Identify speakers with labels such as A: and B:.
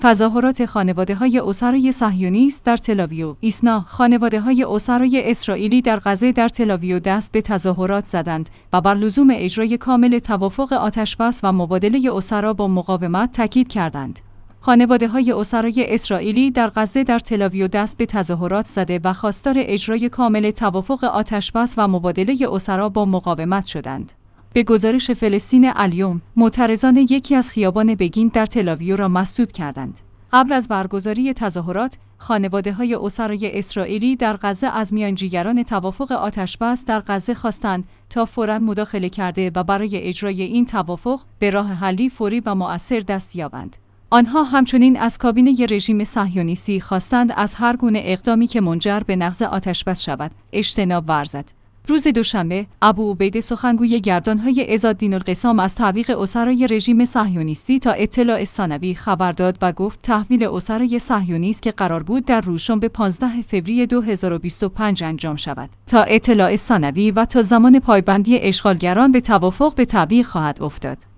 A: تظاهرات خانواده‌های اسرای صهیونیست در تل‌آویو. ایسنا، خانواده‌های اسرای اسرائیلی در غزه در تل‌آویو دست به تظاهرات زدند و بر لزوم اجرای کامل توافق آتش‌بس و مبادله اسرا با مقاومت تاکید کردند. خانواده‌های اسرای اسرائیلی در غزه در تل‌آویو دست به تظاهرات زده و خواستار اجرای کامل توافق آتش‌بس و مبادله اسرا با مقاومت شدند. به گزارش فلسطین الیوم، معترضان یکی از خیابان بگین در تل‌آویو را مسدود کردند. قبل از برگزاری تظاهرات، خانواده‌های اسرای اسرائیلی در غزه از میانجیگران توافق آتش‌بس در غزه خواستند تا فوراً مداخله کرده و برای اجرای این توافق به راه حلی فوری و مؤثر دست یابند. آنها همچنین از کابینه رژیم صهیونیستی خواستند از هر گونه اقدامی که منجر به نقض آتش‌بس شود، اجتناب ورزد. روز دوشنبه، ابوعبیده سخنگوی گردان‌های عزالدین القسام از تعویق اسرای رژیم صهیونیستی تا اطلاع ثانوی خبر داد و گفت تحویل اسرای صهیونیست که قرار بود در روزشنبه 15 فوریه 2025 انجام شود، تا اطلاع ثانوی و تا زمان پایبندی اشغالگران به توافق به تعویق خواهد افتاد.